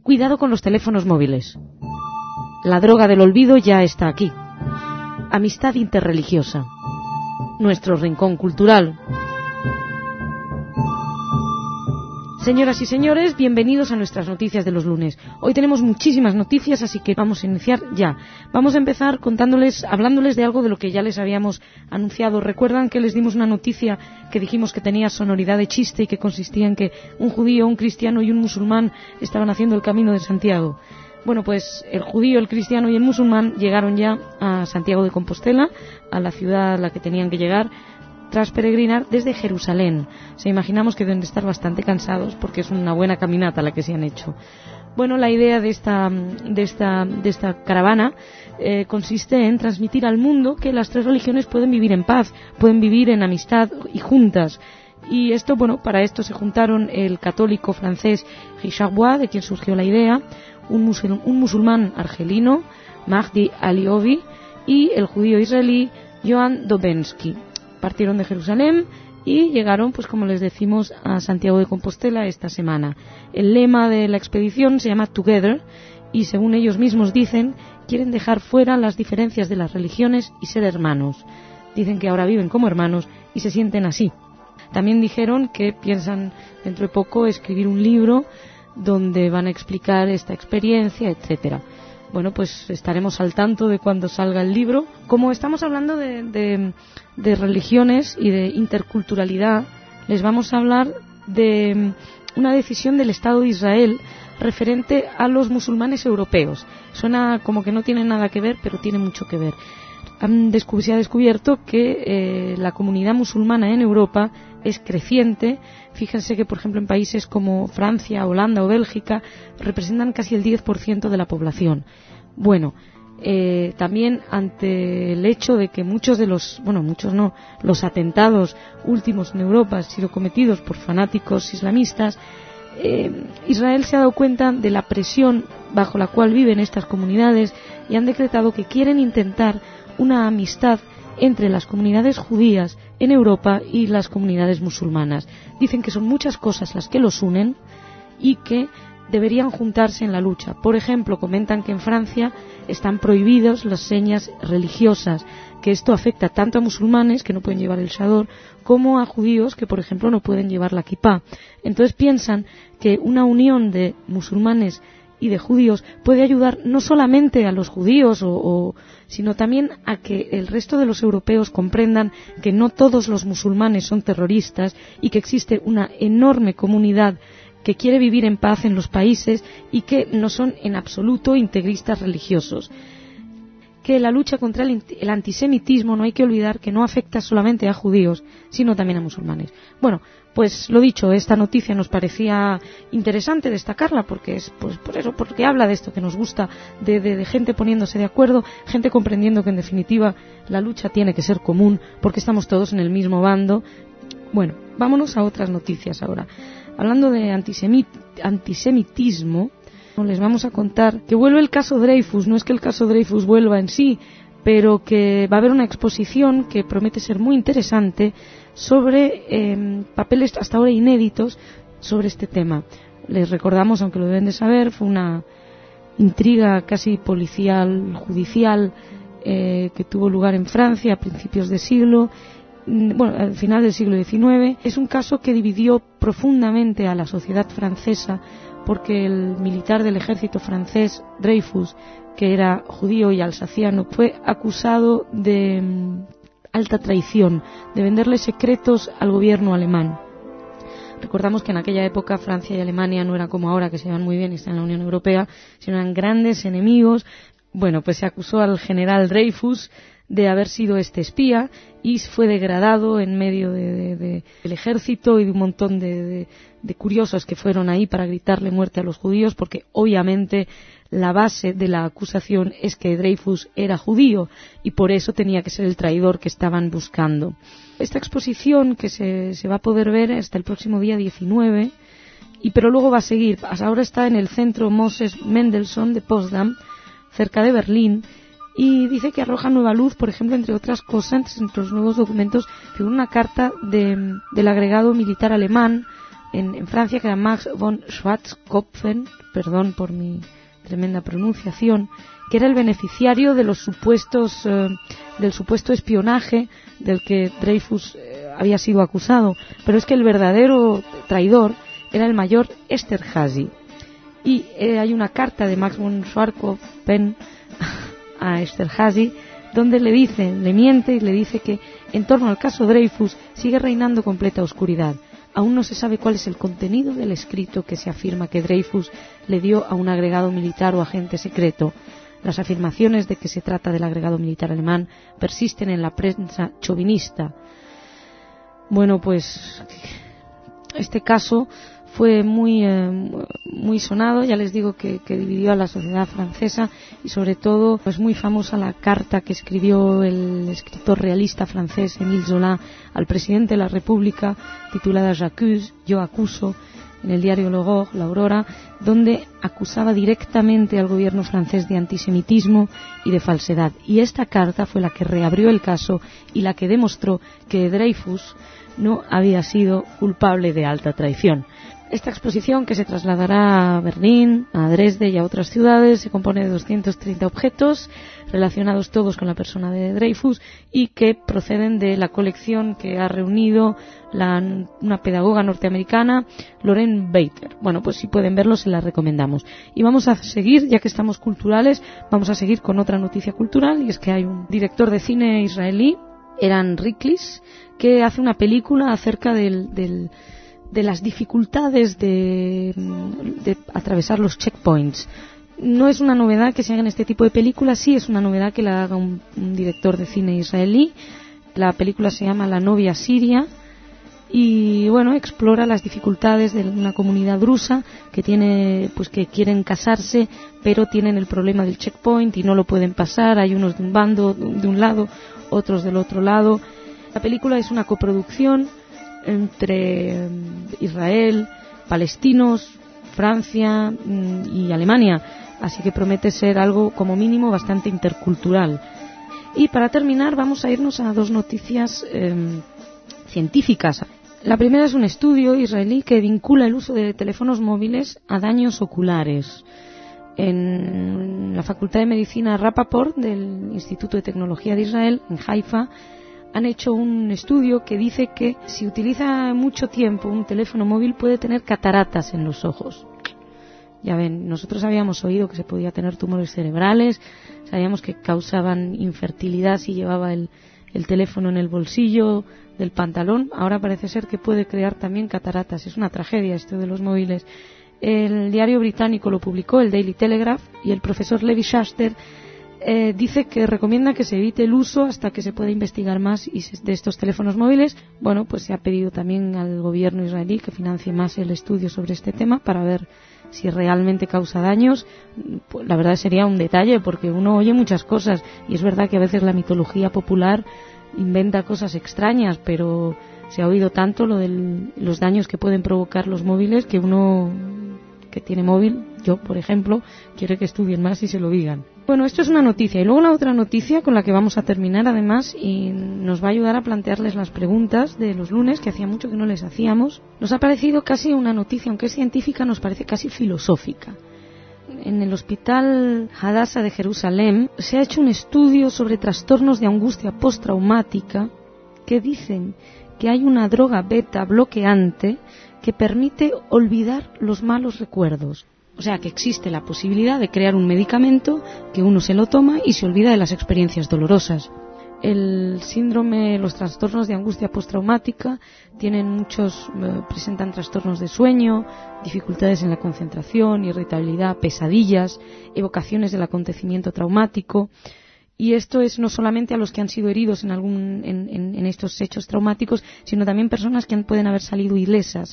Cuidado con los teléfonos móviles. La droga del olvido ya está aquí. Amistad interreligiosa. Nuestro rincón cultural. Señoras y señores, bienvenidos a nuestras noticias de los lunes. Hoy tenemos muchísimas noticias, así que vamos a iniciar ya. Vamos a empezar hablándoles de algo de lo que ya les habíamos anunciado. ¿Recuerdan que les dimos una noticia que dijimos que tenía sonoridad de chiste y que consistía en que un judío, un cristiano y un musulmán estaban haciendo el Camino de Santiago? Bueno, pues el judío, el cristiano y el musulmán llegaron ya a Santiago de Compostela, a la ciudad a la que tenían que llegar, tras peregrinar desde Jerusalén. Imaginamos que deben de estar bastante cansados porque es una buena caminata la que se han hecho. Bueno, la idea de esta caravana consiste en transmitir al mundo que las tres religiones pueden vivir en paz, pueden vivir en amistad y juntas. Y esto, bueno, para esto se juntaron el católico francés Richard Bois, de quien surgió la idea, un musulmán argelino, Mahdi Aliovi, y el judío israelí Joan Dobensky. Partieron de Jerusalén y llegaron, pues como les decimos, a Santiago de Compostela esta semana. El lema de la expedición se llama Together y, según ellos mismos dicen, quieren dejar fuera las diferencias de las religiones y ser hermanos. Dicen que ahora viven como hermanos y se sienten así. También dijeron que piensan dentro de poco escribir un libro donde van a explicar esta experiencia, etcétera. Bueno, pues estaremos al tanto de cuando salga el libro. Como estamos hablando de religiones y de interculturalidad, les vamos a hablar de una decisión del Estado de Israel referente a los musulmanes europeos. Suena como que no tiene nada que ver, pero tiene mucho que ver. Se ha descubierto que la comunidad musulmana en Europa es creciente. Fíjense que, por ejemplo, en países como Francia, Holanda o Bélgica representan casi el 10% de la población. Bueno, también ante el hecho de que los atentados últimos en Europa han sido cometidos por fanáticos islamistas, Israel se ha dado cuenta de la presión bajo la cual viven estas comunidades y han decretado que quieren intentar una amistad entre las comunidades judías en Europa y las comunidades musulmanas. Dicen que son muchas cosas las que los unen y que deberían juntarse en la lucha. Por ejemplo, comentan que en Francia están prohibidas las señas religiosas, que esto afecta tanto a musulmanes, que no pueden llevar el chador, como a judíos, que por ejemplo no pueden llevar la kipá. Entonces piensan que una unión de musulmanes y de judíos puede ayudar no solamente a los judíos, sino también a que el resto de los europeos comprendan que no todos los musulmanes son terroristas y que existe una enorme comunidad que quiere vivir en paz en los países y que no son en absoluto integristas religiosos. Que la lucha contra el antisemitismo no hay que olvidar que no afecta solamente a judíos, sino también a musulmanes. Bueno, pues lo dicho, esta noticia nos parecía interesante destacarla porque es porque habla de esto que nos gusta, de gente poniéndose de acuerdo, gente comprendiendo que en definitiva la lucha tiene que ser común porque estamos todos en el mismo bando. Bueno, vámonos a otras noticias ahora. Hablando de antisemitismo, les vamos a contar que vuelve el caso Dreyfus. No es que el caso Dreyfus vuelva en sí, pero que va a haber una exposición que promete ser muy interesante sobre papeles hasta ahora inéditos sobre este tema. Les recordamos, aunque lo deben de saber, fue una intriga casi policial, judicial, que tuvo lugar en Francia a principios de siglo, al final del siglo XIX. Es un caso que dividió profundamente a la sociedad francesa, porque el militar del ejército francés, Dreyfus, que era judío y alsaciano, fue acusado de alta traición, de venderle secretos al gobierno alemán. Recordamos que en aquella época Francia y Alemania no eran como ahora, que se llevan muy bien y están en la Unión Europea, sino eran grandes enemigos. Bueno, pues se acusó al general Dreyfus de haber sido espía y fue degradado en medio del ejército y de un montón de curiosos que fueron ahí para gritarle muerte a los judíos, porque obviamente la base de la acusación es que Dreyfus era judío y por eso tenía que ser el traidor que estaban buscando. Esta exposición que se va a poder ver hasta el próximo día 19, pero luego va a seguir. Ahora está en el centro Moses Mendelssohn de Potsdam, cerca de Berlín, y dice que arroja nueva luz, por ejemplo, entre otras cosas, entre los nuevos documentos, figura una carta del agregado militar alemán en Francia, que era Max von Schwarzkopfen, perdón por mi tremenda pronunciación, que era el beneficiario de del supuesto espionaje del que Dreyfus había sido acusado. Pero es que el verdadero traidor era el mayor Esterházy. Y hay una carta de Max von Schwarzkopfen a Esterházy donde le miente y le dice que en torno al caso Dreyfus sigue reinando completa oscuridad. Aún no se sabe cuál es el contenido del escrito que se afirma que Dreyfus le dio a un agregado militar o agente secreto. Las afirmaciones de que se trata del agregado militar alemán persisten en la prensa chauvinista. Bueno, pues este caso fue muy sonado, ya les digo que dividió a la sociedad francesa, y sobre todo es muy famosa la carta que escribió el escritor realista francés Émile Zola al presidente de la República, titulada J'accuse, yo acuso, en el diario L'Aurore, La Aurora, donde acusaba directamente al gobierno francés de antisemitismo y de falsedad. Y esta carta fue la que reabrió el caso y la que demostró que Dreyfus no había sido culpable de alta traición. Esta exposición, que se trasladará a Berlín, a Dresde y a otras ciudades, se compone de 230 objetos relacionados todos con la persona de Dreyfus y que proceden de la colección que ha reunido una pedagoga norteamericana, Lorraine Bader. Bueno, pues si pueden verlo, se la recomendamos. Y vamos a seguir, ya que estamos culturales, vamos a seguir con otra noticia cultural, y es que hay un director de cine israelí, Eran Riklis, que hace una película acerca de las dificultades de atravesar los checkpoints. No es una novedad que se hagan este tipo de películas, sí es una novedad que la haga un director de cine israelí. La película se llama La novia siria y bueno, explora las dificultades de una comunidad drusa que que quieren casarse, pero tienen el problema del checkpoint y no lo pueden pasar. Hay unos de un bando, de un lado, otros del otro lado. La película es una coproducción entre Israel, palestinos, Francia y Alemania, así que promete ser algo como mínimo bastante intercultural. Y para terminar vamos a irnos a dos noticias científicas. La primera es un estudio israelí que vincula el uso de teléfonos móviles a daños oculares. En la Facultad de Medicina Rappaport del Instituto de Tecnología de Israel, en Haifa, han hecho un estudio que dice que si utiliza mucho tiempo un teléfono móvil puede tener cataratas en los ojos. Ya ven, nosotros habíamos oído que se podía tener tumores cerebrales, sabíamos que causaban infertilidad si llevaba el teléfono en el bolsillo del pantalón. Ahora parece ser que puede crear también cataratas. Es una tragedia esto de los móviles. El diario británico lo publicó, el Daily Telegraph, y el profesor Levi Schachter dice que recomienda que se evite el uso hasta que se pueda investigar más de estos teléfonos móviles. Bueno, pues se ha pedido también al gobierno israelí que financie más el estudio sobre este tema para ver si realmente causa daños. Pues la verdad sería un detalle, porque uno oye muchas cosas y es verdad que a veces la mitología popular inventa cosas extrañas, pero se ha oído tanto lo de los daños que pueden provocar los móviles que uno que tiene móvil, yo por ejemplo, quiere que estudien más y se lo digan. Bueno, esto es una noticia. Y luego la otra noticia con la que vamos a terminar además, y nos va a ayudar a plantearles las preguntas de los lunes, que hacía mucho que no les hacíamos. Nos ha parecido casi una noticia, aunque es científica, nos parece casi filosófica. En el Hospital Hadassah de Jerusalén se ha hecho un estudio sobre trastornos de angustia postraumática que dicen que hay una droga beta bloqueante que permite olvidar los malos recuerdos. O sea que existe la posibilidad de crear un medicamento que uno se lo toma y se olvida de las experiencias dolorosas. El síndrome, los trastornos de angustia postraumática presentan trastornos de sueño, dificultades en la concentración, irritabilidad, pesadillas, evocaciones del acontecimiento traumático. Y esto es no solamente a los que han sido heridos en estos hechos traumáticos, sino también personas que pueden haber salido ilesas.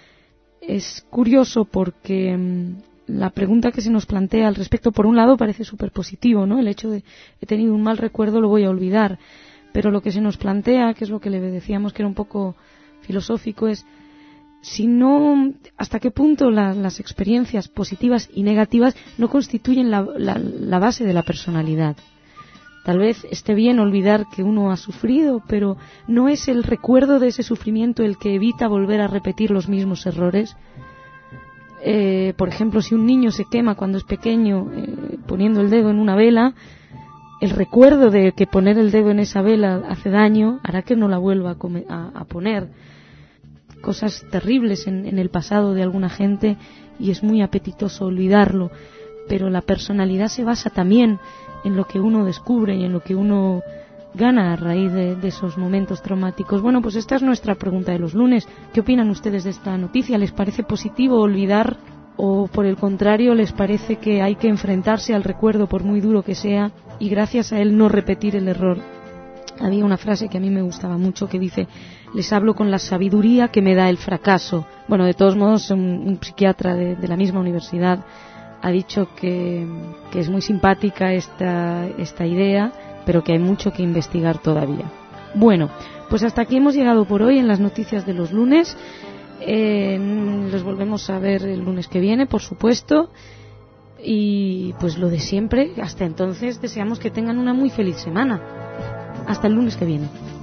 Es curioso porque la pregunta que se nos plantea al respecto, por un lado, parece súper positivo, ¿no? El hecho de he tenido un mal recuerdo, lo voy a olvidar. Pero lo que se nos plantea, que es lo que le decíamos que era un poco filosófico, es hasta qué punto las experiencias positivas y negativas no constituyen la base de la personalidad. Tal vez esté bien olvidar que uno ha sufrido, pero ¿no es el recuerdo de ese sufrimiento el que evita volver a repetir los mismos errores? Por ejemplo, si un niño se quema cuando es pequeño poniendo el dedo en una vela, el recuerdo de que poner el dedo en esa vela hace daño hará que no la vuelva a poner. Cosas terribles en el pasado de alguna gente y es muy apetitoso olvidarlo, pero la personalidad se basa también en lo que uno descubre y en lo que uno gana a raíz de esos momentos traumáticos. Bueno, pues esta es nuestra pregunta de los lunes. ¿Qué opinan ustedes de esta noticia? ¿Les parece positivo olvidar o por el contrario les parece que hay que enfrentarse al recuerdo por muy duro que sea y gracias a él no repetir el error? Había una frase que a mí me gustaba mucho que dice: les hablo con la sabiduría que me da el fracaso. Bueno, de todos modos, un psiquiatra de la misma universidad ha dicho que es muy simpática esta idea, pero que hay mucho que investigar todavía. Bueno, pues hasta aquí hemos llegado por hoy en las noticias de los lunes. Los volvemos a ver el lunes que viene, por supuesto. Y pues lo de siempre, hasta entonces deseamos que tengan una muy feliz semana. Hasta el lunes que viene.